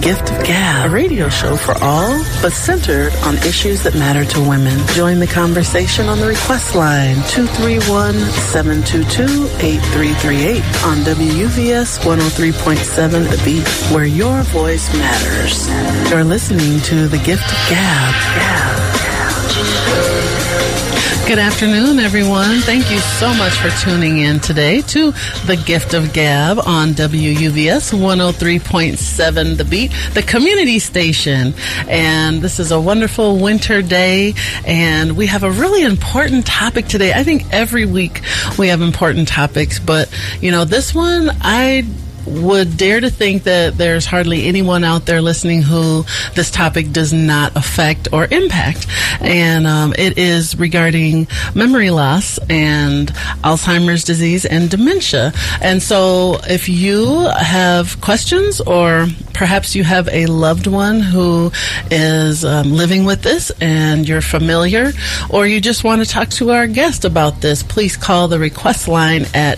Gift of Gab, a radio show for all, but centered on issues that matter to women. Join the conversation on the request line, 231-722-8338 on WUVS 103.7 The Beat, where your voice matters. You're listening to The Gift of Gab. Good afternoon, everyone. Thank you so much for tuning in today to The Gift of Gab on WUVS 103.7 The Beat, the community station. And this is a wonderful winter day, and we have a really important topic today. I think every week we have important topics, but, you know, this one, I would dare to think that there's hardly anyone out there listening who this topic does not affect or impact. And it is regarding memory loss and Alzheimer's disease and dementia. And so if you have questions, or perhaps you have a loved one who is living with this and you're familiar, or you just want to talk to our guest about this, please call the request line at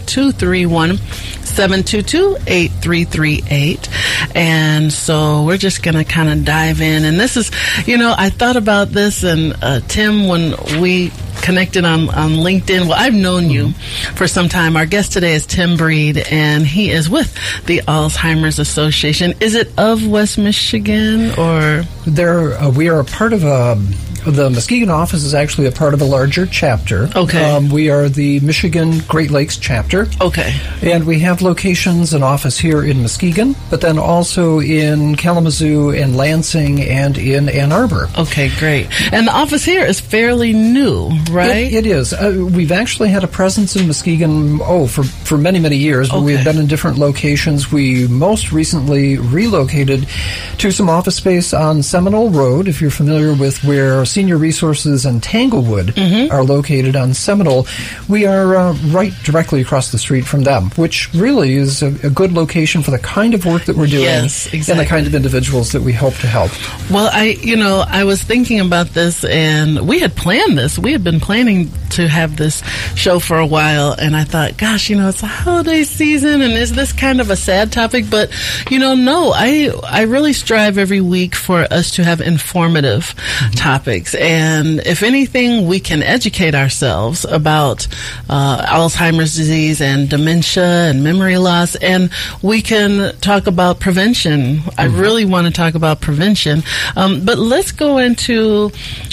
231-722-8338. And so we're just going to kind of dive in. And this is, you know, I thought about this, and Tim, when we connected on LinkedIn, well, I've known you for some time. Our guest today is Tim Breed, and he is with the Alzheimer's Association. Is it of West Michigan, or? We are a part of the Muskegon office is actually a part of a larger chapter. Okay. We are the Michigan Great Lakes chapter. Okay. And we have locations, an office here in Muskegon, but then also in Kalamazoo and Lansing and in Ann Arbor. Okay, great. And the office here is fairly new, right? It is. We've actually had a presence in Muskegon, for many, many years. But we've been in different locations. We most recently relocated to some office space on Seminole Road, if you're familiar with where Senior Resources and Tanglewood are located on Seminole. We are right directly across the street from them, which really is a good location for the kind of work that we're doing. Yes, exactly. And the kind of individuals that we hope to help. Well, I was thinking about this, and we had planned this. We had been planning to have this show for a while, and I thought, gosh, it's a holiday season, and is this kind of a sad topic? But, no, I really strive every week for us to have informative topics. And if anything, we can educate ourselves about Alzheimer's disease and dementia and memory loss, and we can talk about prevention. I really want to talk about prevention. But let's go into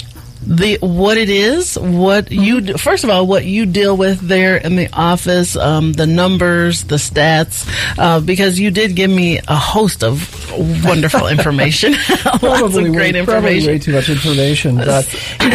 what it is, what you, first of all, what you deal with there in the office, the numbers, the stats, because you did give me a host of wonderful information. Lots of great information. Probably way too much information. But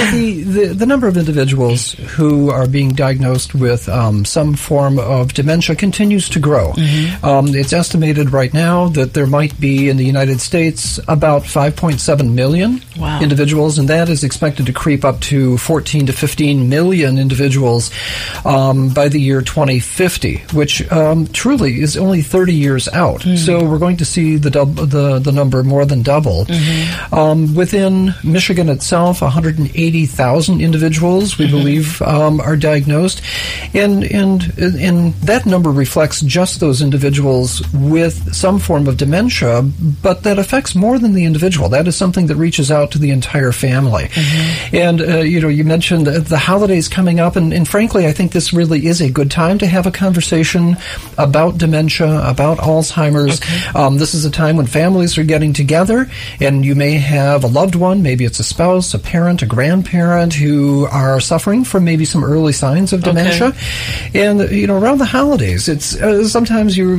the number of individuals who are being diagnosed with some form of dementia continues to grow. It's estimated right now that there might be in the United States about 5.7 million individuals, and that is expected to creep up to 14 to 15 million individuals by the year 2050, which truly is only 30 years out. So we're going to see the number more than double. Within Michigan itself, 180,000 individuals, we believe, are diagnosed, and that number reflects just those individuals with some form of dementia, but that affects more than the individual. That is something that reaches out to the entire family. And, you mentioned the holidays coming up, and frankly, I think this really is a good time to have a conversation about dementia, about Alzheimer's. This is a time when families are getting together, and you may have a loved one, maybe it's a spouse, a parent, a grandparent, who are suffering from maybe some early signs of dementia. And, around the holidays, it's sometimes there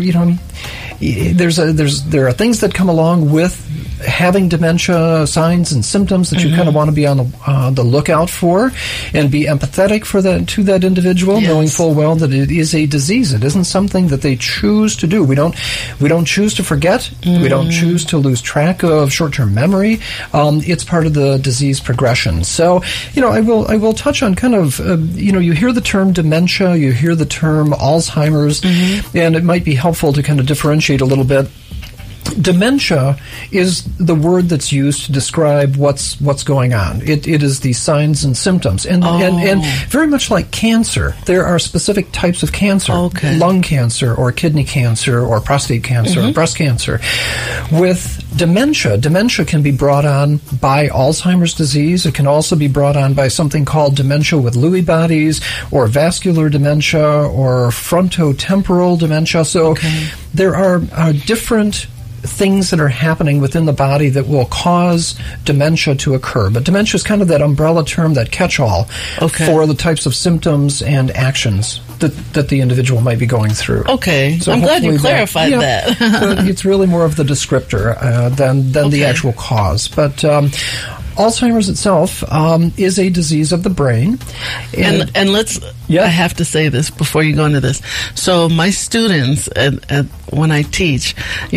are things that come along with having dementia signs and symptoms that you kind of want to be on the lookout for, and be empathetic to that individual, knowing full well that it is a disease. It isn't something that they choose to do. We don't choose to forget. We don't choose to lose track of short-term memory. It's part of the disease progression. So, I will touch on kind of, you hear the term dementia, you hear the term Alzheimer's, and it might be helpful to kind of differentiate a little bit Dementia is the word that's used to describe what's going on. It is the signs and symptoms. And very much like cancer, there are specific types of cancer. Okay. Lung cancer or kidney cancer or prostate cancer or breast cancer. With dementia can be brought on by Alzheimer's disease. It can also be brought on by something called dementia with Lewy bodies or vascular dementia or frontotemporal dementia. So there are different things that are happening within the body that will cause dementia to occur. But dementia is kind of that umbrella term, that catch-all for the types of symptoms and actions that the individual might be going through. Okay. So I'm glad you clarified that. It's really more of the descriptor than the actual cause. But Alzheimer's itself is a disease of the brain. And let's, I have to say this before you go into this. So my students, when I teach,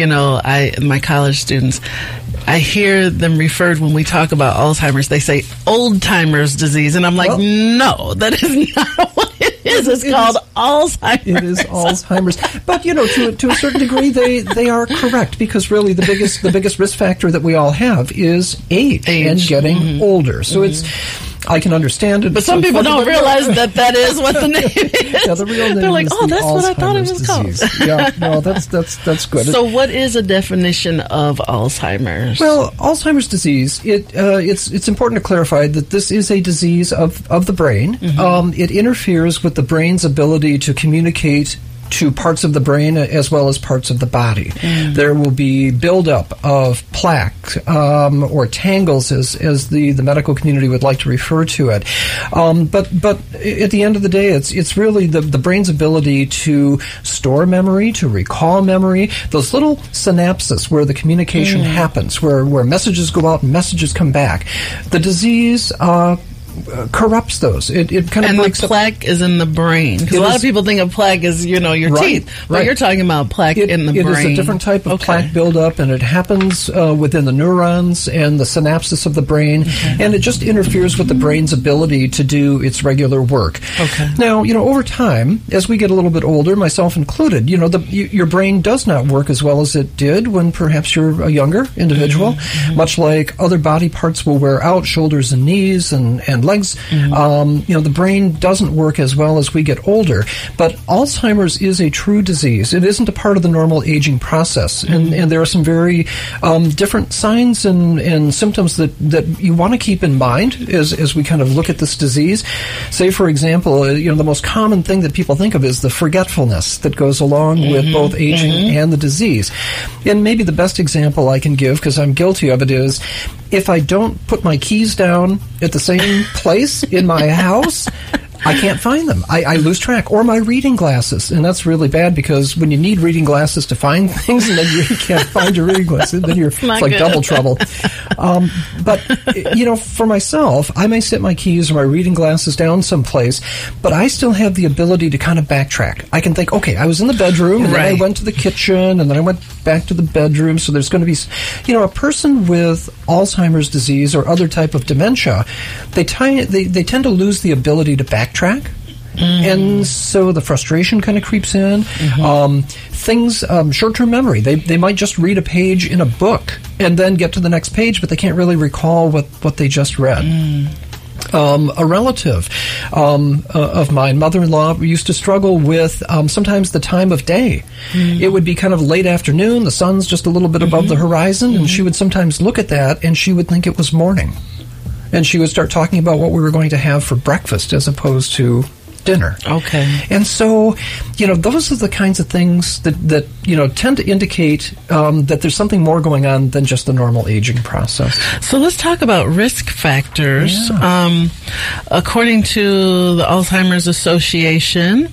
my college students, I hear them referred when we talk about Alzheimer's, they say old-timers disease. And I'm like, no, that is not what it is. It's called Alzheimer's. It is Alzheimer's. But, to a certain degree, they are correct, because really the biggest risk factor that we all have is age. And getting older. So I can understand it. But some people don't realize that is what the name is. Yeah, the real name They're like, is that's what I thought it was disease. called. Yeah, no, that's good. So what is a definition of Alzheimer's? Well, Alzheimer's disease, it's important to clarify that this is a disease of the brain. It interferes with the brain's ability to communicate to parts of the brain as well as parts of the body. There will be buildup of plaque or tangles, as the medical community would like to refer to it. But at the end of the day, it's really the brain's ability to store memory, to recall memory, those little synapses where the communication happens, where messages go out and messages come back. The disease corrupts those. It kind of breaks the plaque is in the brain, because a lot of people think of plaque as your teeth, but you're talking about plaque in the brain. It is a different type of plaque buildup, and it happens within the neurons and the synapses of the brain, and it just interferes with the brain's ability to do its regular work. Now, over time, as we get a little bit older, myself included, your brain does not work as well as it did when perhaps you're a younger individual. Much like other body parts will wear out, shoulders and knees and legs, the brain doesn't work as well as we get older. But Alzheimer's is a true disease. It isn't a part of the normal aging process, and there are some very different signs and symptoms that you want to keep in mind as we kind of look at this disease. Say, for example, the most common thing that people think of is the forgetfulness that goes along with both aging and the disease. And maybe the best example I can give, because I'm guilty of it, is if I don't put my keys down at the same place in my house, I can't find them. I lose track. Or my reading glasses. And that's really bad, because when you need reading glasses to find things and then you can't find your reading glasses, then it's like good. Double trouble. But, for myself, I may set my keys or my reading glasses down someplace, but I still have the ability to kind of backtrack. I can think, okay, I was in the bedroom, and then I went to the kitchen, and then I went back to the bedroom. So there's going to be, a person with Alzheimer's disease or other type of dementia, they tend to lose the ability to backtrack. And so the frustration kind of creeps in. Short-term memory. They might just read a page in a book and then get to the next page, but they can't really recall what they just read. A relative of mine, mother-in-law, used to struggle with sometimes the time of day. It would be kind of late afternoon, the sun's just a little bit above the horizon, and she would sometimes look at that and she would think it was morning. And she would start talking about what we were going to have for breakfast as opposed to dinner. And so, those are the kinds of things that tend to indicate that there's something more going on than just the normal aging process. So let's talk about risk factors. According to the Alzheimer's Association,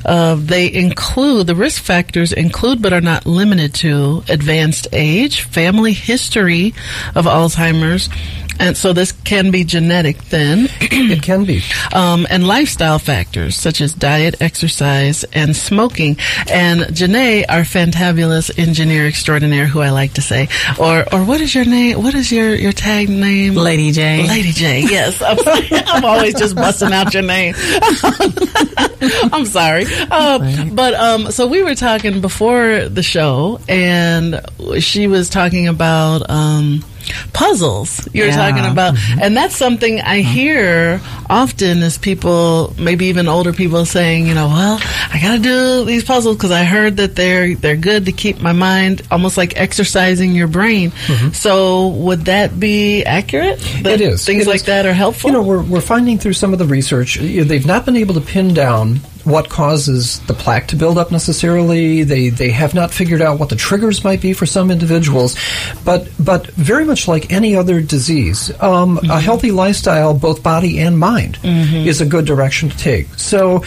the risk factors include but are not limited to advanced age, family history of Alzheimer's, And so this can be genetic then. It can be. And lifestyle factors such as diet, exercise, and smoking. And Janae, our fantabulous engineer extraordinaire, who I like to say, or what is your name? What is your tag name? Lady J. Lady J, yes. I'm always just busting out your name. I'm sorry. So we were talking before the show, and she was talking about puzzles. You were talking about, and that's something I hear often is people, maybe even older people, saying, well, I got to do these puzzles because I heard that they're good to keep my mind, almost like exercising your brain. So would that be accurate? It is. Things like that are helpful? We're finding through some of the research, they've not been able to pin down what causes the plaque to build up necessarily. They have not figured out what the triggers might be for some individuals, but very much like any other disease, a healthy lifestyle, both body and mind, is a good direction to take. So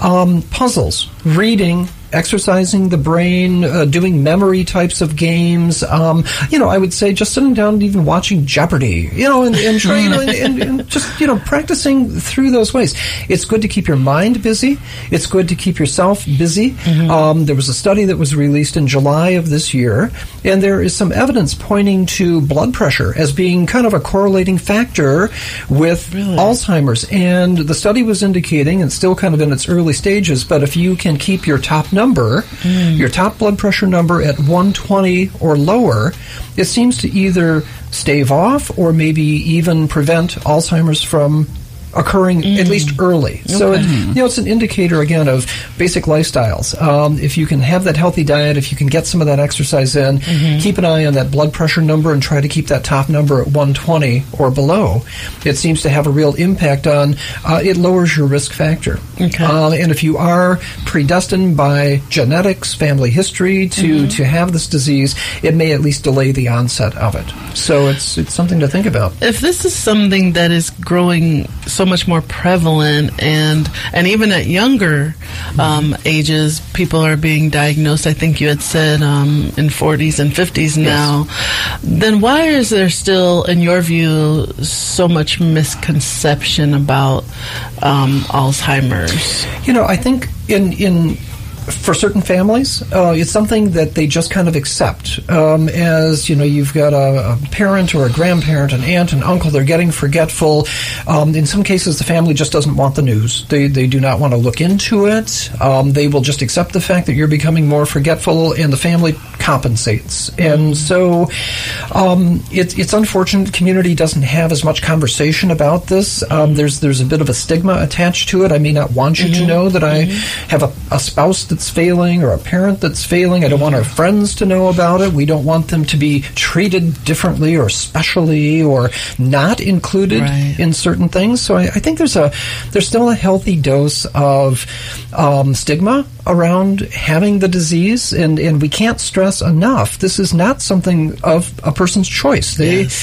puzzles, reading, exercising the brain, doing memory types of games. I would say just sitting down and even watching Jeopardy, and trying, and just, practicing through those ways. It's good to keep your mind busy. It's good to keep yourself busy. There was a study that was released in July of this year, and there is some evidence pointing to blood pressure as being kind of a correlating factor with Alzheimer's. And the study was indicating, and still kind of in its early stages, but if you can keep your top your top blood pressure number at 120 or lower, it seems to either stave off or maybe even prevent Alzheimer's from occurring at least early. Okay. So it's an indicator again of basic lifestyles. If you can have that healthy diet, if you can get some of that exercise in, keep an eye on that blood pressure number and try to keep that top number at 120 or below, it seems to have a real impact on, it lowers your risk factor. Okay. And if you are predestined by genetics, family history to have this disease, it may at least delay the onset of it. So it's something to think about. If this is something that is growing so much more prevalent, and even at younger ages, people are being diagnosed, I think you had said in 40s and 50s now, then why is there still, in your view, so much misconception about Alzheimer's? I think for certain families, it's something that they just kind of accept. As, you've got a parent or a grandparent, an aunt, an uncle, they're getting forgetful. In some cases, the family just doesn't want the news. They do not want to look into it. They will just accept the fact that you're becoming more forgetful, and the family compensates. And so it's unfortunate the community doesn't have as much conversation about this. There's a bit of a stigma attached to it. I may not want you to know that I have a spouse that's failing or a parent that's failing. I don't want our friends to know about it. We don't want them to be treated differently or specially or not included in certain things. So I think there's still a healthy dose of stigma around having the disease, and we can't stress enough, this is not something of a person's choice.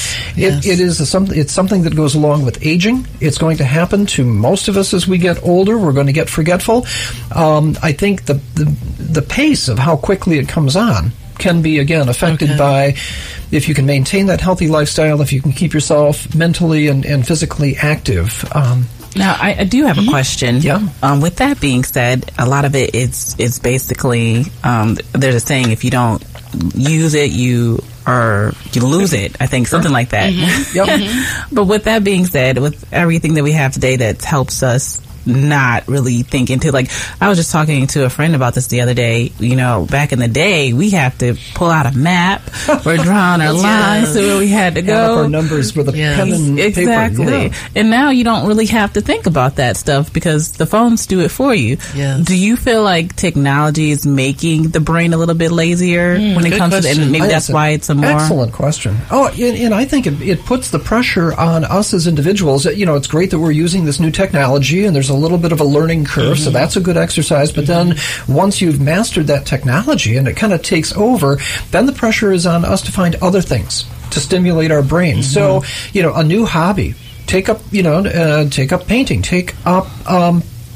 It's something that goes along with aging. It's going to happen to most of us as we get older. We're going to get forgetful. I think the pace of how quickly it comes on can be, again, affected by if you can maintain that healthy lifestyle, if you can keep yourself mentally and physically active. Now, I do have a question. Yeah. With that being said, a lot of it is basically, there's a saying, if you don't use it, you lose it. I think something like that. But with that being said, with everything that we have today that helps us not really think into, like, I was just talking to a friend about this the other day. Back in the day, we have to pull out a map or draw on our lines to where we had to go. Add up our numbers with a pen and paper. Yeah. And now you don't really have to think about that stuff because the phones do it for you. Yes. Do you feel like technology is making the brain a little bit lazier when it comes to, and maybe that's why it's a more excellent question. And I think it puts the pressure on us as individuals. It's great that we're using this new technology, and there's a little bit of a learning curve, so that's a good exercise. But then once you've mastered that technology and it kind of takes over, then the pressure is on us to find other things to stimulate our brain. So, a new hobby. Take up painting. Take up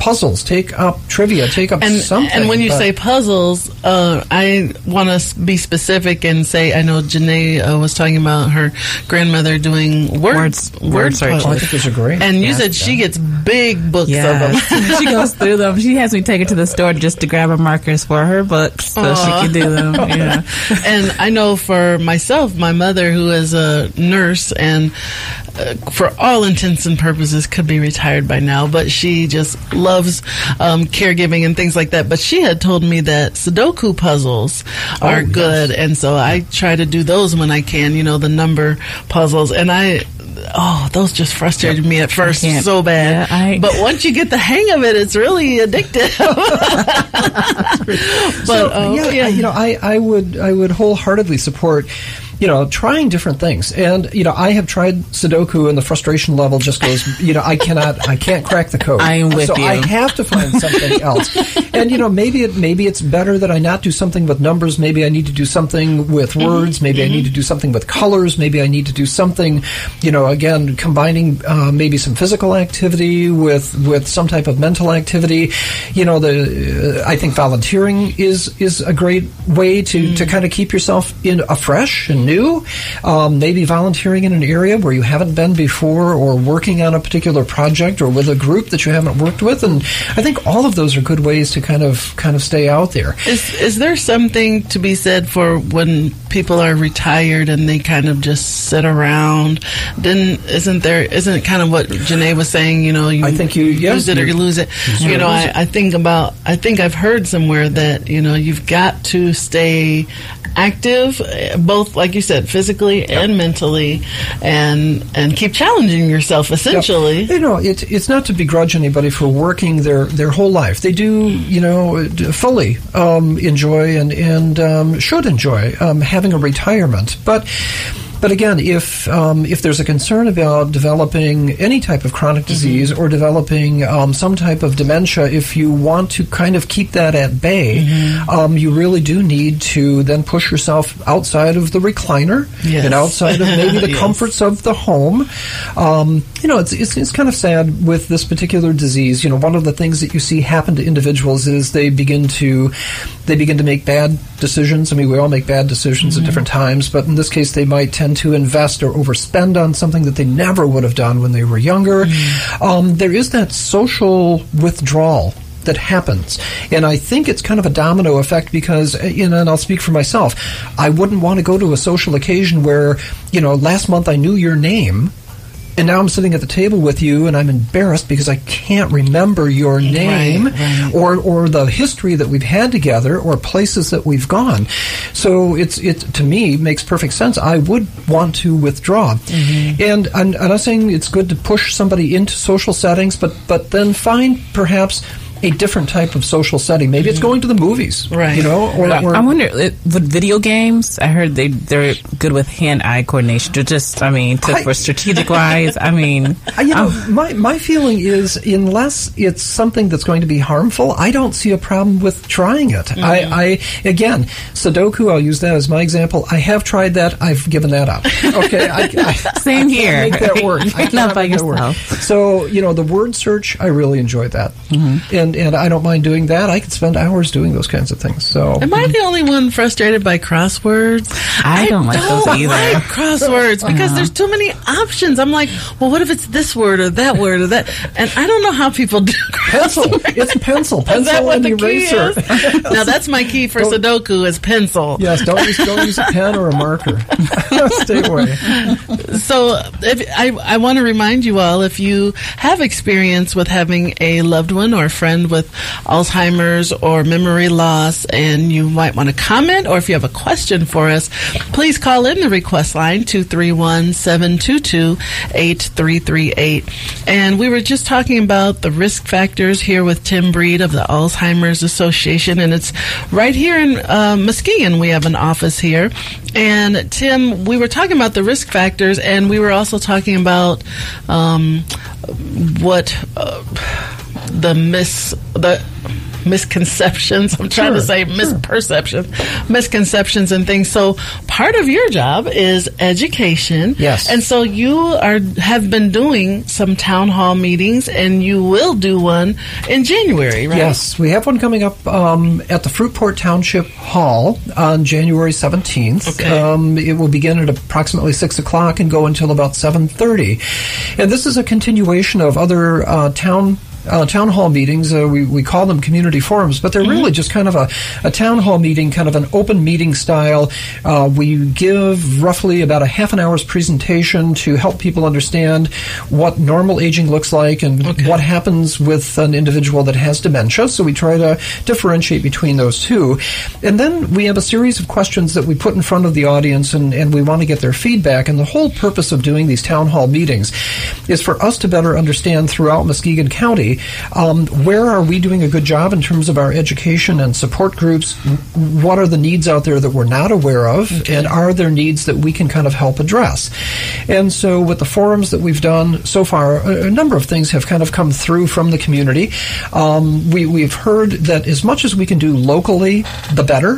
puzzles, take up trivia, take up something. And when you say puzzles, I want to be specific and say, I know Janae was talking about her grandmother doing word search. I think those are great. And you said she gets big books of them. She goes through them. She has me take her to the store just to grab her markers for her books so she can do them. Yeah. And I know for myself, my mother, who is a nurse and for all intents and purposes could be retired by now, but she just loves caregiving and things like that. But she had told me that Sudoku puzzles are good, and so I try to do those when I can, the number puzzles. And those just frustrated me at first so bad. Yeah, but once you get the hang of it, it's really addictive. But I would wholeheartedly support trying different things. And, I have tried Sudoku and the frustration level just goes, I can't crack the code. I am with you. So I have to find something else. And, maybe it's better that I not do something with numbers. Maybe I need to do something with words. Maybe I need to do something with colors. Maybe I need to do something, again, combining maybe some physical activity with some type of mental activity. I think volunteering is a great way to kind of keep yourself afresh and new. Maybe volunteering in an area where you haven't been before, or working on a particular project, or with a group that you haven't worked with. And I think all of those are good ways to kind of stay out there. Is there something to be said for when people are retired and they kind of just sit around? Isn't it kind of what Janae was saying? I think you use it or you lose it. I think I've heard somewhere that you've got to stay active, both, like you said, physically and mentally, and keep challenging yourself, essentially. It's not to begrudge anybody for working their whole life. They do, fully enjoy and should enjoy having a retirement. But again, if there's a concern about developing any type of chronic disease or developing some type of dementia, if you want to kind of keep that at bay, you really do need to then push yourself outside of the recliner and outside of maybe the comforts of the home. It's kind of sad with this particular disease. One of the things that you see happen to individuals is they begin to make bad decisions. I mean, we all make bad decisions at different times, but in this case, they might tend to invest or overspend on something that they never would have done when they were younger. There is that social withdrawal that happens. And I think it's kind of a domino effect because, and I'll speak for myself, I wouldn't want to go to a social occasion where, last month I knew your name, and now I'm sitting at the table with you, and I'm embarrassed because I can't remember your name or the history that we've had together or places that we've gone. So it to me makes perfect sense. I would want to withdraw. And I'm not saying it's good to push somebody into social settings, but then find perhaps a different type of social setting. Maybe it's going to the movies, right? I wonder, with video games, I heard they're good with hand-eye coordination. For strategic wise, my feeling is, unless it's something that's going to be harmful, I don't see a problem with trying it. I again, Sudoku, I'll use that as my example. I have tried that. I've given that up. Okay, same here. I can't make that work. I cannot by yourself. So the word search, I really enjoyed that. And I don't mind doing that. I could spend hours doing those kinds of things. So, am I the only one frustrated by crosswords? I don't like those either. I like crosswords because there's too many options. I'm like, well, what if it's this word or that word or that? And I don't know how people do pencil. It's pencil and eraser. Now that's my key for Sudoku is pencil. Yes, don't use a pen or a marker. Stay away. So, I want to remind you all, if you have experience with having a loved one or a friend with Alzheimer's or memory loss, and you might want to comment, or if you have a question for us, please call in the request line 231-722-8338. And we were just talking about the risk factors here with Tim Breed of the Alzheimer's Association, and it's right here in Muskegon. We have an office here. And Tim, we were talking about the risk factors, and we were also talking about misconceptions. I'm trying to say misconceptions and things. So part of your job is education. Yes. And so you have been doing some town hall meetings, and you will do one in January, right? Yes, we have one coming up at the Fruitport Township Hall on January 17th. Okay. It will begin at approximately 6 o'clock and go until about 7:30. And this is a continuation of other town hall meetings. We call them community forums, but they're really just kind of a town hall meeting, kind of an open meeting style. We give roughly about a half an hour's presentation to help people understand what normal aging looks like and what happens with an individual that has dementia. So we try to differentiate between those two. And then we have a series of questions that we put in front of the audience, and we want to get their feedback. And the whole purpose of doing these town hall meetings is for us to better understand throughout Muskegon County where are we doing a good job in terms of our education and support groups? What are the needs out there that we're not aware of? And are there needs that we can kind of help address? And so with the forums that we've done so far, a number of things have kind of come through from the community. We've heard that as much as we can do locally, the better.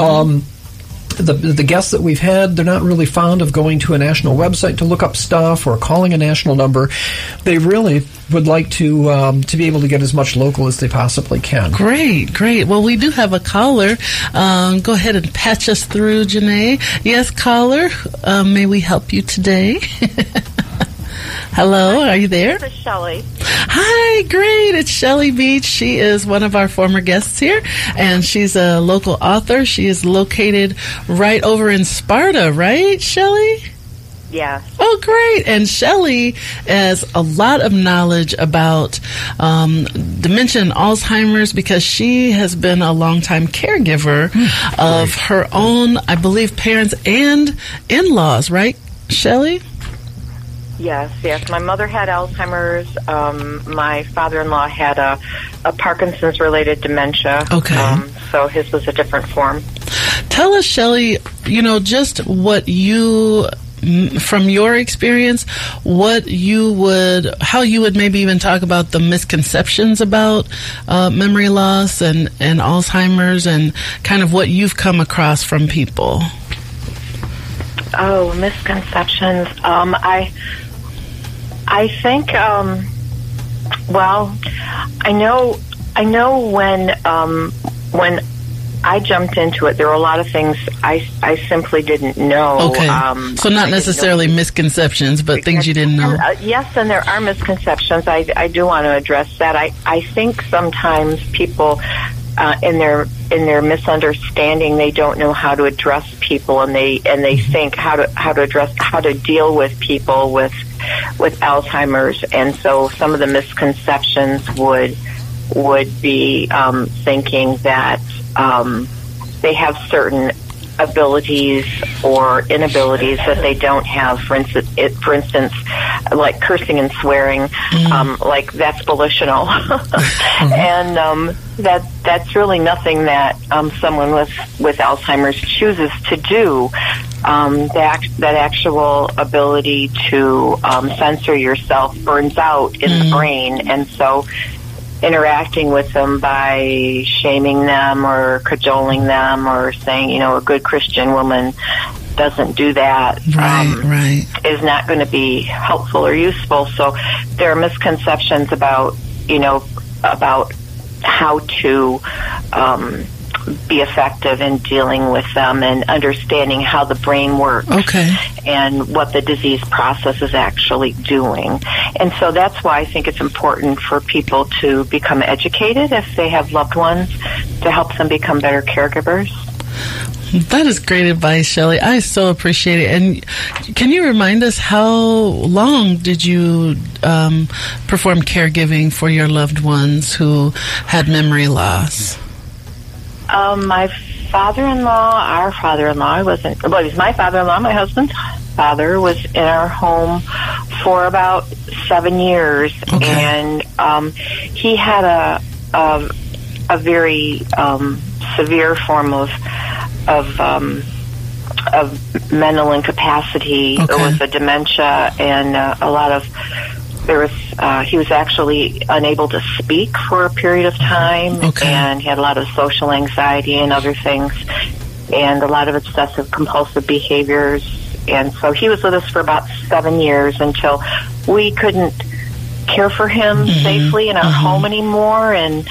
The guests that we've had, they're not really fond of going to a national website to look up stuff or calling a national number. They really would like to be able to get as much local as they possibly can. Great. Well, we do have a caller. Go ahead and patch us through, Janae. Yes, caller. May we help you today? Hello, are you there? This is Shelley. Hi, great. It's Shelley Beach. She is one of our former guests here, and she's a local author. She is located right over in Sparta, right, Shelley? Yeah. Oh, great. And Shelley has a lot of knowledge about dementia and Alzheimer's because she has been a longtime caregiver of her own, I believe, parents and in-laws, right, Shelley? Yes. My mother had Alzheimer's. My father-in-law had a Parkinson's-related dementia. Okay. So his was a different form. Tell us, Shelley, just what you, from your experience, how you would maybe even talk about the misconceptions about memory loss and Alzheimer's and kind of what you've come across from people. Oh, misconceptions. I think, well, I know when I jumped into it, there were a lot of things I simply didn't know. Okay. So not necessarily misconceptions, but things you didn't know. Yes, and there are misconceptions. I do want to address that. I think sometimes people, in their misunderstanding, they don't know how to address people, and they think how to deal with people with Alzheimer's, and so some of the misconceptions would be thinking that they have certain abilities or inabilities that they don't have. For instance, like cursing and swearing, like that's volitional, and that's really nothing that someone with Alzheimer's chooses to do. That actual ability to censor yourself burns out in the brain, and so interacting with them by shaming them or cajoling them or saying, a good Christian woman doesn't do that, right. is not going to be helpful or useful. So there are misconceptions about how to be effective in dealing with them and understanding how the brain works and what the disease process is actually doing. And so that's why I think it's important for people to become educated if they have loved ones, to help them become better caregivers. That is great advice, Shelley. I so appreciate it. And can you remind us, how long did you perform caregiving for your loved ones who had memory loss? My father-in-law, he was my father-in-law, my husband's father, was in our home for about 7 years. And he had a very severe form of mental incapacity. It was a dementia and a lot of he was actually unable to speak for a period of time, and he had a lot of social anxiety and other things, and a lot of obsessive compulsive behaviors. And so he was with us for about 7 years until we couldn't care for him safely in our home anymore. And,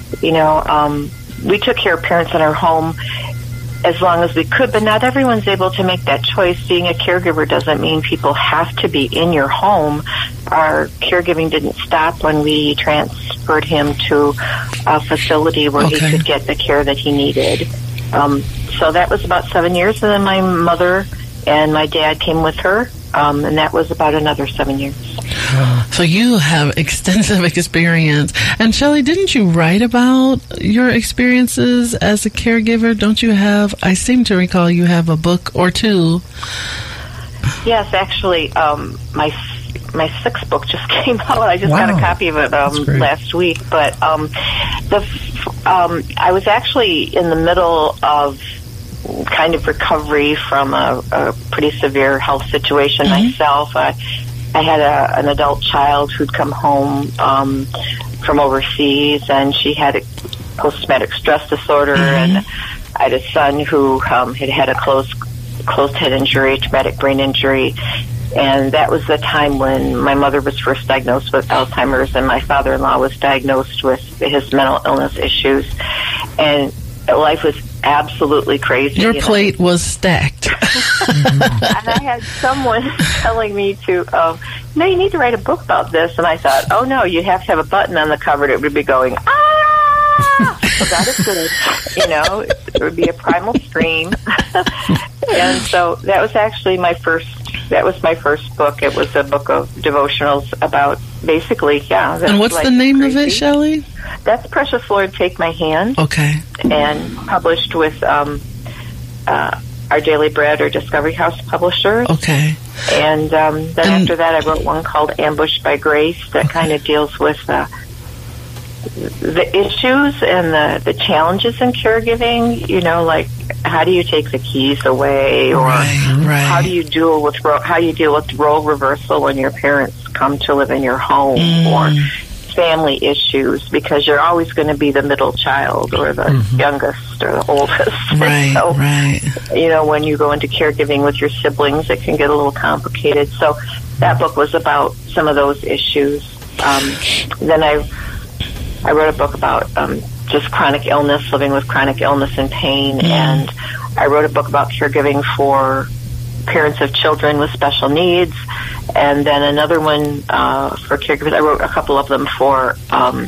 we took care of parents in our home as long as we could, but not everyone's able to make that choice. Being a caregiver doesn't mean people have to be in your home. Our caregiving didn't stop when we transferred him to a facility where he could get the care that he needed. So that was about 7 years, and then my mother and my dad came with her, and that was about another 7 years. So you have extensive experience. And Shelley, didn't you write about your experiences as a caregiver? Don't you have, I seem to recall you have a book or two. Yes, actually, my sixth book just came out. I just got a copy of it last week. But I was actually in the middle of kind of recovery from a pretty severe health situation myself. I had an adult child who'd come home from overseas, and she had a post-traumatic stress disorder, and I had a son who had a closed head injury, traumatic brain injury, and that was the time when my mother was first diagnosed with Alzheimer's, and my father-in-law was diagnosed with his mental illness issues, and life was absolutely crazy. Your plate was stacked. And I had someone telling me to, you need to write a book about this. And I thought, oh, no, you have to have a button on the cover that would be going, ah! So that is good. It would be a primal scream. And so that was actually my first book. It was a book of devotionals about basically, And what's the name of it, Shelley? That's Precious Lord, Take My Hand. Okay. And published with Our Daily Bread or Discovery House Publishers. Okay. And then after that, I wrote one called Ambushed by Grace that kind of deals with the issues and the challenges in caregiving. Like how do you take the keys away, or how do you deal with role reversal when your parents come to live in your home, or family issues, because you're always going to be the middle child or the youngest or the oldest. So, when you go into caregiving with your siblings, it can get a little complicated. So that book was about some of those issues. Then I wrote a book about just chronic illness, living with chronic illness and pain, and I wrote a book about caregiving for parents of children with special needs, and then another one for caregivers. I wrote a couple of them for now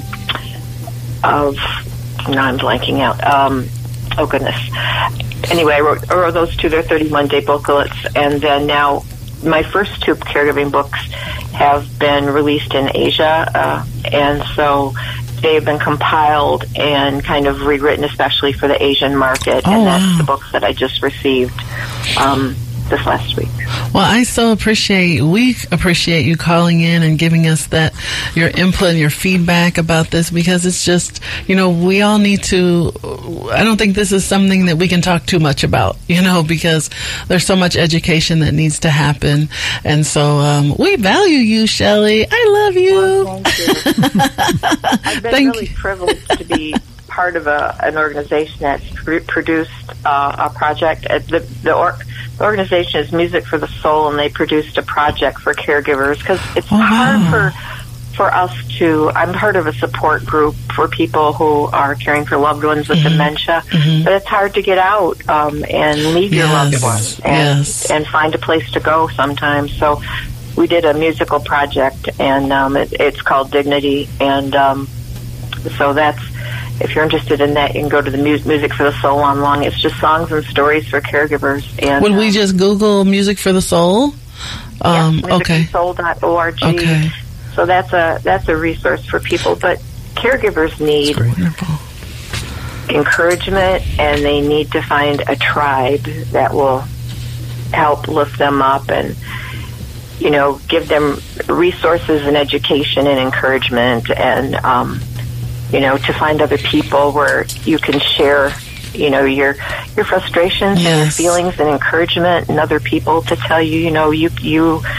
I'm blanking out. Oh goodness. Anyway, I wrote those two. They're 31-day booklets, and then now my first two caregiving books have been released in Asia, and so they've been compiled and kind of rewritten, especially for the Asian market, and that's the books that I just received this last week. Well, we appreciate you calling in and giving us your input and your feedback about this, because it's just, we all need to, I don't think this is something that we can talk too much about, because there's so much education that needs to happen. And so we value you, Shelley. I love you. Well, thank you. I've been really privileged to be part of an organization that's produced a project. The organization is Music for the Soul, and they produced a project for caregivers, because it's hard for us to. I'm part of a support group for people who are caring for loved ones with dementia, but it's hard to get out and leave your loved ones and find a place to go sometimes. So we did a musical project, and it's called Dignity, and so that's. If you're interested in that, you can go to the Music for the Soul online. It's just songs and stories for caregivers. And would we just Google Music for the Soul? musicforthesoul.org. Okay. So that's a resource for people. But caregivers need encouragement, and they need to find a tribe that will help lift them up and give them resources and education and encouragement, and to find other people where you can share, your frustrations and your feelings and encouragement, and other people to tell you,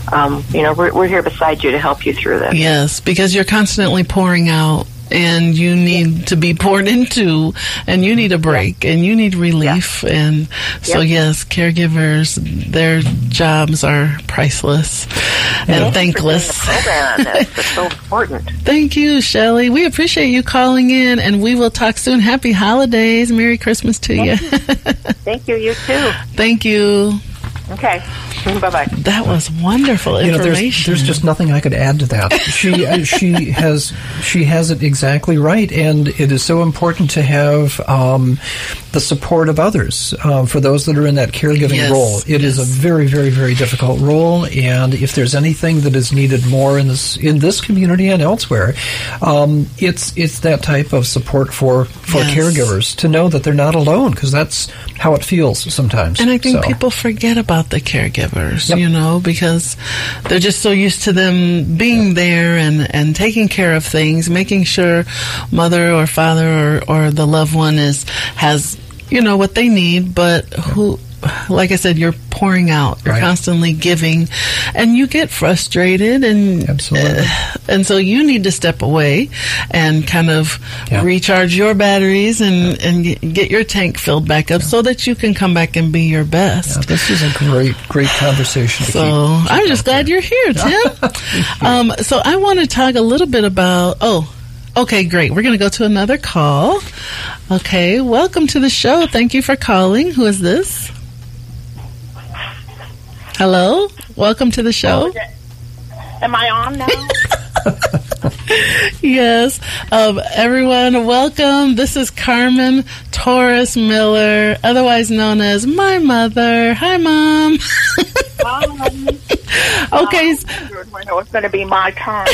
we're here beside you to help you through this. Yes, because you're constantly pouring out, and you need to be poured into, and you need a break, and you need relief. And so, yes, caregivers, their jobs are priceless and thankless. That's so important. Thank you, Shelley. We appreciate you calling in, and we will talk soon. Happy holidays. Merry Christmas to you. Thank you. You too. Thank you. Okay. Bye-bye. That was wonderful information. There's just nothing I could add to that. She has it exactly right, and it is so important to have the support of others for those that are in that caregiving role. It is a very, very, very difficult role, and if there's anything that is needed more in this community and elsewhere, it's that type of support for caregivers to know that they're not alone, because that's how it feels sometimes. And I think people forget about the caregivers, because they're just so used to them being there and taking care of things, making sure mother or father or the loved one has what they need, but like I said, you're pouring out, you're constantly giving, and you get frustrated, and absolutely. And so you need to step away and kind of recharge your batteries and get your tank filled back up so that you can come back and be your best. Yeah, this is a great conversation. So I'm just glad you're here, Tim. So I want to talk a little bit about. Okay, great. We're going to go to another call. Okay, welcome to the show. Thank you for calling. Who is this? Hello? Welcome to the show. Am I on now? Yes. Everyone, welcome. This is Carmen Torres Miller, otherwise known as my mother. Hi, Mom. Okay. When it was going to be my turn.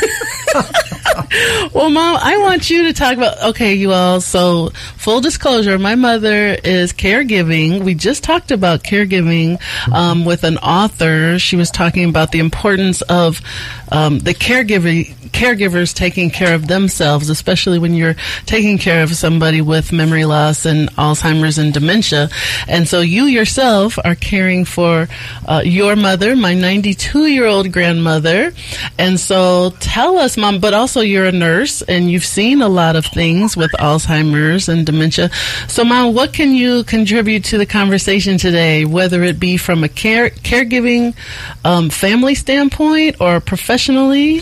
Well, Mom, I want you to talk about, you all, so full disclosure, my mother is caregiving. We just talked about caregiving with an author. She was talking about the importance of the caregivers taking care of themselves, especially when you're taking care of somebody with memory loss and Alzheimer's and dementia. And so you yourself are caring for your mother, my 92-year-old grandmother. And so tell us, Mom, but also you're a nurse and you've seen a lot of things with Alzheimer's and dementia. So, Mom, what can you contribute to the conversation today, whether it be from a caregiving family standpoint or professionally?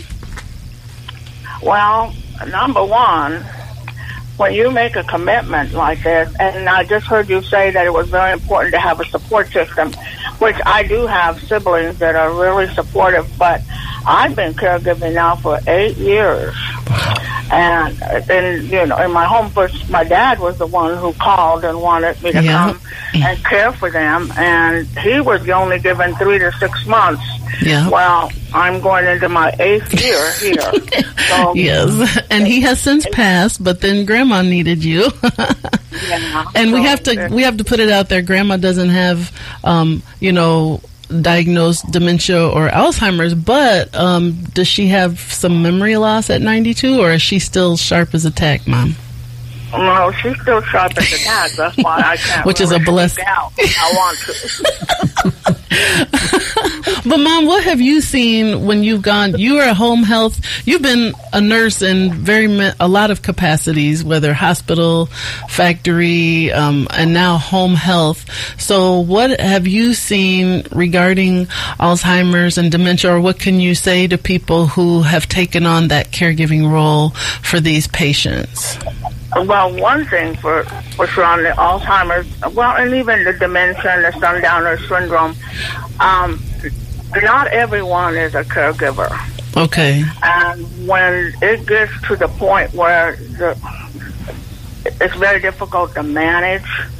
Well, number one, when you make a commitment like this, and I just heard you say that it was very important to have a support system, which I do have siblings that are really supportive, but I've been caregiving now for 8 years. And then, in my home first, my dad was the one who called and wanted me to come and care for them, and he was only given 3 to 6 months. Yeah. Well, I'm going into my 8th year here. So, yes, and he has since passed, but then Grandma needed you. And we have to put it out there. Grandma doesn't have, diagnosed dementia or Alzheimer's, but does she have some memory loss at 92, or is she still sharp as a tack, Mom? No, she's still sharp as a tack. That's why I can't. Which is a blessing. I want to. But, Mom, what have you seen when you've gone? You are a home health. You've been a nurse in a lot of capacities, whether hospital, factory, and now home health. So, what have you seen regarding Alzheimer's and dementia, or what can you say to people who have taken on that caregiving role for these patients? Well, one thing for sure on the Alzheimer's, and even the dementia and the sundowner syndrome, not everyone is a caregiver. Okay. And when it gets to the point where it's very difficult to manage,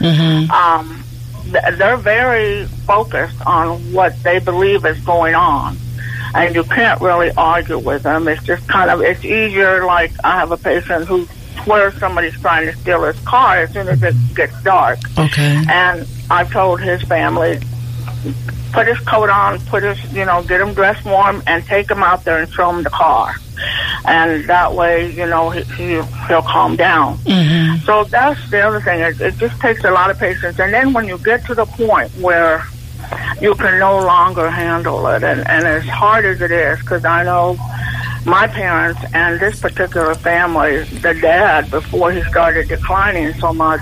they're very focused on what they believe is going on. And you can't really argue with them. It's just it's easier. Like, I have a patient who where somebody's trying to steal his car as soon as it gets dark. Okay. And I've told his family, put his coat on, get him dressed warm, and take him out there and show him the car. And that way, he'll calm down. Mm-hmm. So that's the other thing. It just takes a lot of patience. And then when you get to the point where you can no longer handle it. And as hard as it is, because I know my parents and this particular family, the dad, before he started declining so much,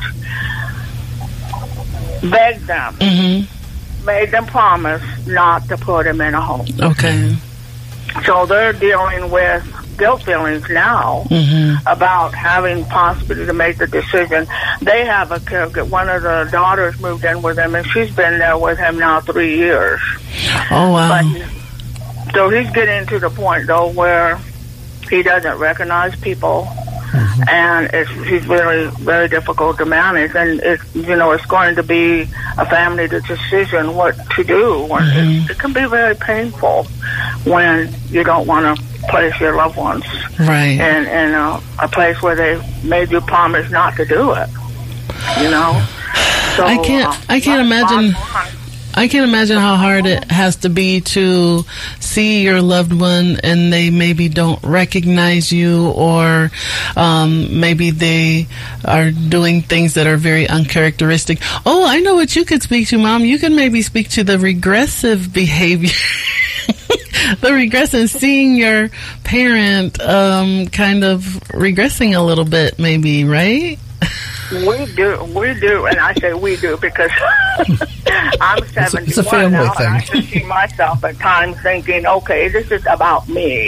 begged them, made them promise not to put him in a home. Okay. So they're dealing with guilt feelings now about having possibly to make the decision. They have a caregiver. One of the daughters moved in with him, and she's been there with him now 3 years. Oh, wow. So he's getting to the point, though, where he doesn't recognize people, and he's really very difficult to manage. And it's going to be a family decision what to do. It can be very painful when you don't want to place your loved ones right in a place where they made you promise not to do it. So I can't imagine. I can't imagine how hard it has to be to see your loved one and they maybe don't recognize you, or maybe they are doing things that are very uncharacteristic. Oh, I know what you could speak to, Mom. You can maybe speak to the regressive behavior. The regressive, seeing your parent kind of regressing a little bit, maybe, right? We do, and I say we do because I'm 71 it's a family now, thing. and I can see myself at times thinking, okay, this is about me.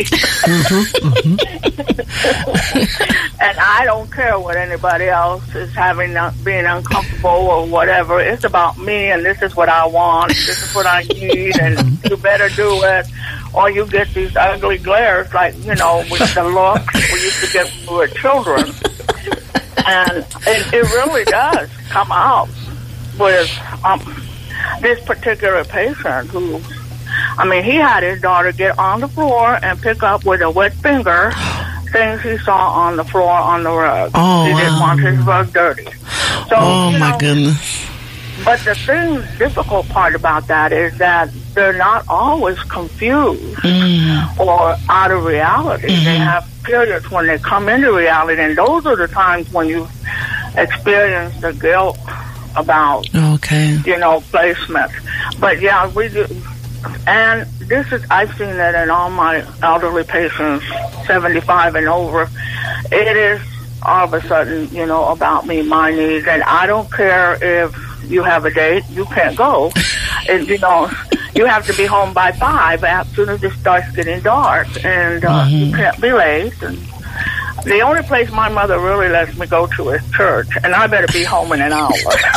And I don't care what anybody else is being uncomfortable or whatever. It's about me, and this is what I want, this is what I need, and you better do it, or you get these ugly glares like, with the looks we used to get when we were children. And it really does come out with this particular patient who, he had his daughter get on the floor and pick up with a wet finger things he saw on the floor on the rug. Oh, he didn't want his rug dirty. So, my goodness. But the difficult part about that is that they're not always confused or out of reality. They have periods when they come into reality, and those are the times when you experience the guilt about, placement. But yeah, we do. And I've seen that in all my elderly patients, 75 and over. It is all of a sudden, about me, my needs, and I don't care if you have a date, you can't go. And, you have to be home by 5 as soon as it starts getting dark, and you can't be late. And the only place my mother really lets me go to is church, and I better be home in an hour.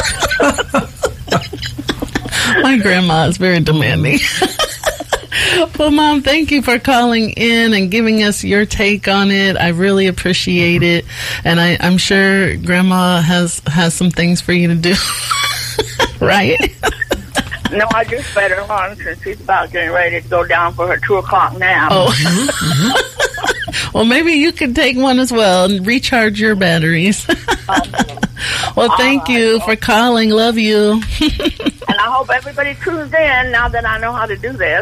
My grandma is very demanding. Well, Mom, thank you for calling in and giving us your take on it. I really appreciate it, and I'm sure Grandma has some things for you to do. Right? No, I just fed her lunch, and she's about getting ready to go down for her 2:00 nap. Oh. Well, maybe you could take one as well and recharge your batteries. Well, thank you for calling. Love you. And I hope everybody tunes in now that I know how to do this.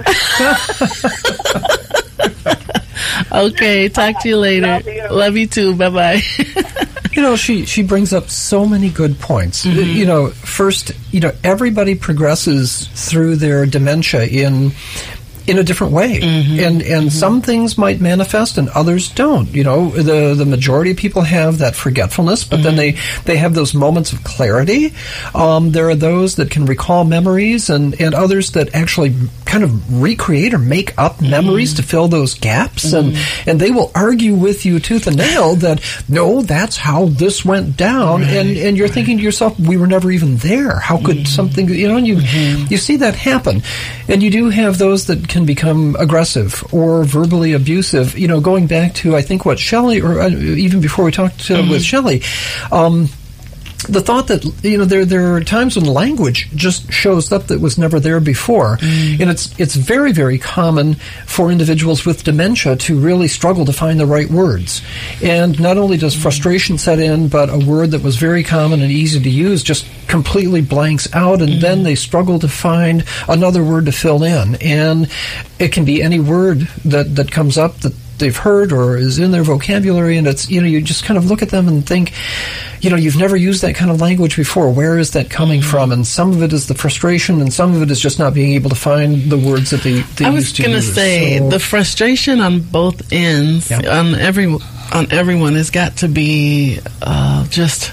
Okay, talk to you later. Love you too. Bye-bye. She brings up so many good points. Mm-hmm. First, everybody progresses through their dementia in a different way. Mm-hmm. And some things might manifest and others don't. The majority of people have that forgetfulness, but then they have those moments of clarity. There are those that can recall memories and others that actually kind of recreate or make up memories to fill those gaps. And they will argue with you tooth and nail that, no, that's how this went down. Right. And you're thinking to yourself, we were never even there. How could something, you see that happen. And you do have those that can become aggressive or verbally abusive. Going back to, I think, what Shelley, or even before we talked with Shelley, the thought that, there are times when language just shows up that was never there before. And it's very, very common for individuals with dementia to really struggle to find the right words. And not only does frustration set in, but a word that was very common and easy to use just completely blanks out, and then they struggle to find another word to fill in. And it can be any word that comes up that they've heard or is in their vocabulary, and it's, you just kind of look at them and think, you've never used that kind of language before. Where is that coming from? And some of it is the frustration, and some of it is just not being able to find the words that they used to use. I was going to say, the frustration on both ends, on everyone, has got to be just...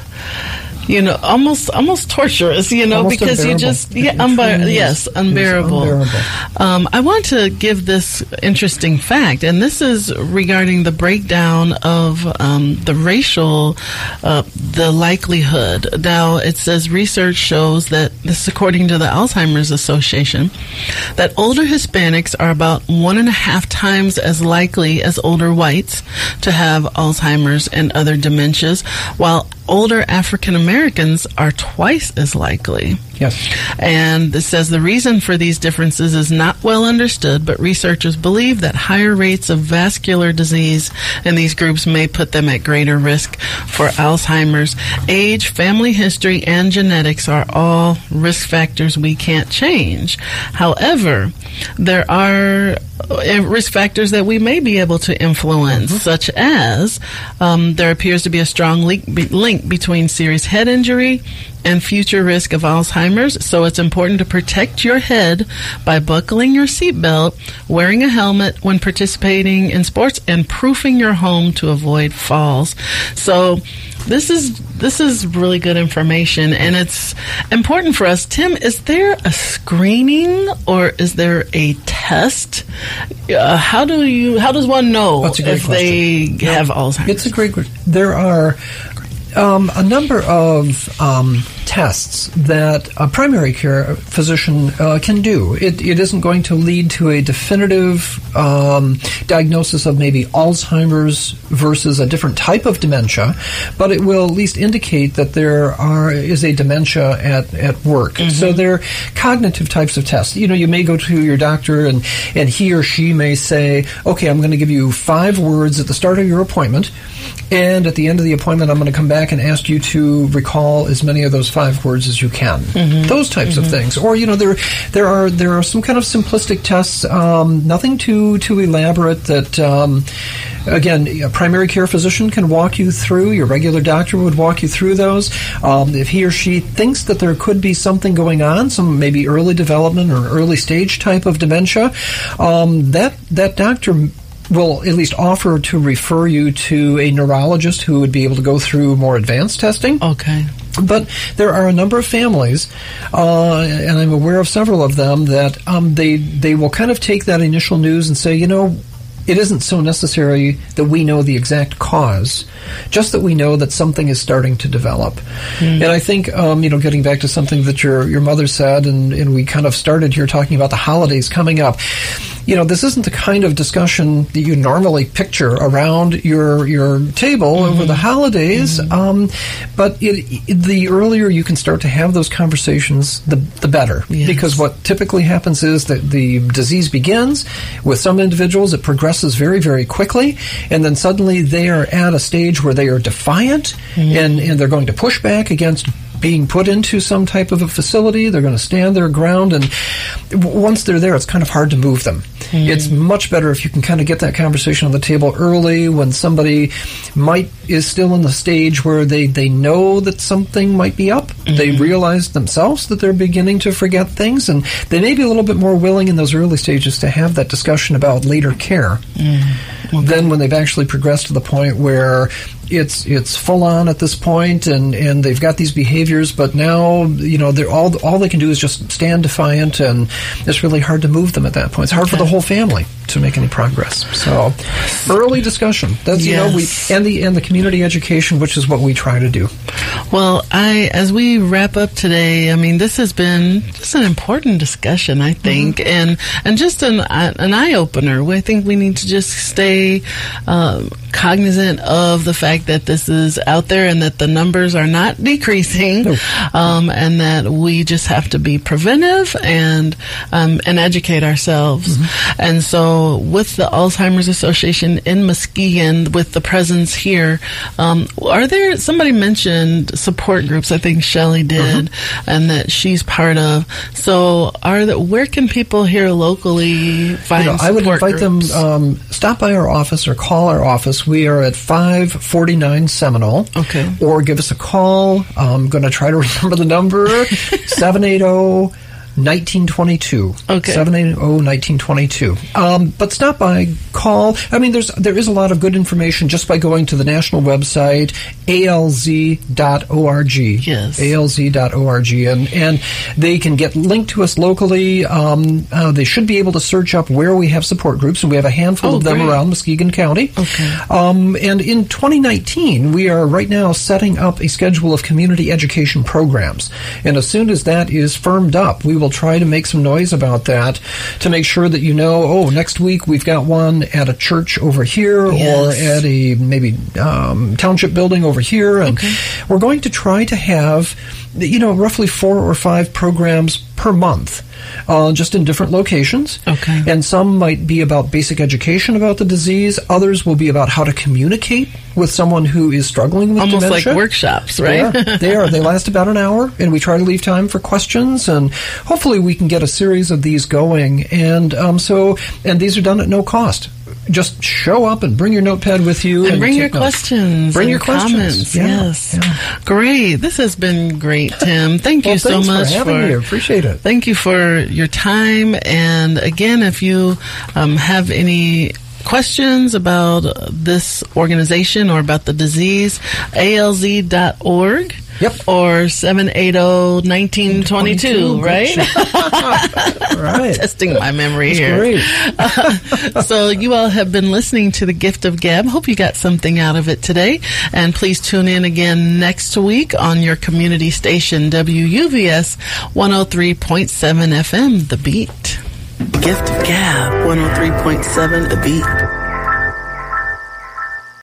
almost torturous, almost because unbearable. you just, unbearable. I want to give this interesting fact, and this is regarding the breakdown of the racial, the likelihood. Now, it says research shows that, this is according to the Alzheimer's Association, that older Hispanics are about 1.5 times as likely as older whites to have Alzheimer's and other dementias, while older African Americans are twice as likely. Yes. And it says the reason for these differences is not well understood, but researchers believe that higher rates of vascular disease in these groups may put them at greater risk for Alzheimer's. Age, family history, and genetics are all risk factors we can't change. However, there are risk factors that we may be able to influence, such as there appears to be a strong link between serious head injury and future risk of Alzheimer's, so it's important to protect your head by buckling your seatbelt, wearing a helmet when participating in sports, and proofing your home to avoid falls. So this is really good information, and it's important for us. Tim, is there a screening or is there a test? How does one know if they have Alzheimer's? It's a great question. There are a number of tests that a primary care physician can do. It isn't going to lead to a definitive diagnosis of maybe Alzheimer's versus a different type of dementia, but it will at least indicate that there is a dementia at work. Mm-hmm. So there are cognitive types of tests. You may go to your doctor and he or she may say, okay, I'm going to give you 5 words at the start of your appointment, and at the end of the appointment, I'm going to come back and ask you to recall as many of those 5 words as you can. Mm-hmm. Those types of things. Or, there are some kind of simplistic tests, nothing too elaborate that, again, a primary care physician can walk you through. Your regular doctor would walk you through those. If he or she thinks that there could be something going on, some maybe early development or early stage type of dementia, that doctor will at least offer to refer you to a neurologist who would be able to go through more advanced testing. Okay. But there are a number of families, and I'm aware of several of them, that they will kind of take that initial news and say, it isn't so necessary that we know the exact cause, just that we know that something is starting to develop. Mm. And I think, getting back to something that your mother said, and we kind of started here talking about the holidays coming up, this isn't the kind of discussion that you normally picture around your table over the holidays, but the earlier you can start to have those conversations, the better. Yes. Because what typically happens is that the disease begins. With some individuals, it progresses very, very quickly, and then suddenly they are at a stage where they are defiant, and they're going to push back against being put into some type of a facility. They're going to stand their ground, and once they're there, it's kind of hard to move them. It's much better if you can kind of get that conversation on the table early when somebody is still in the stage where they know that something might be up. They realize themselves that they're beginning to forget things, and they may be a little bit more willing in those early stages to have that discussion about later care. Then when they've actually progressed to the point where it's full on at this point, and they've got these behaviors, but now they're all they can do is just stand defiant, and it's really hard to move them at that point. It's hard for the whole family to make any progress. So early discussion. That's and the community education, which is what we try to do. Well, as we wrap up today, I mean, this has been just an important discussion, I think, and just an eye opener. I think we need to just stay cognizant of the fact that this is out there and that the numbers are not decreasing, and that we just have to be preventive and educate ourselves. And so with the Alzheimer's Association in Muskegon, with the presence here, are there, somebody mentioned support groups, I think Shelley did, and that she's part of. So where can people here locally find support I would invite groups? them, stop by our office or call our office. We are at 549 Seminole. Okay. Or give us a call. I'm going to try to remember the number. 780-1922. Okay. 780-1922. But stop by, call. I mean, there is a lot of good information just by going to the national website, alz.org. Yes. alz.org. And they can get linked to us locally. They should be able to search up where we have support groups, and we have a handful of them around Muskegon County. Okay. And in 2019, we are right now setting up a schedule of community education programs. And as soon as that is firmed up, we will try to make some noise about that to make sure that you know, next week we've got one at a church over here, or at a maybe township building over here. And we're going to try to have, roughly 4 or 5 programs per month, just in different locations. Okay. And some might be about basic education about the disease. Others will be about how to communicate with someone who is struggling with almost dementia. like workshops, right? They are. They last about an hour, and we try to leave time for questions, and hopefully we can get a series of these going. And these are done at no cost. Just show up and bring your notepad with you. And bring your questions. Bring and your questions. Comments. Yes. Yeah. Great. This has been great, Tim. Thank you so much for having me. Appreciate it. Thank you for your time. And again, if you have any questions about this organization or about the disease, alz.org. Yep. Or 780-1922, right? Right. Testing my memory That's here. Great. So you all have been listening to The Gift of Gab. Hope you got something out of it today. And please tune in again next week on your community station, WUVS 103.7 FM, The Beat. Gift of Gab, 103.7 The Beat.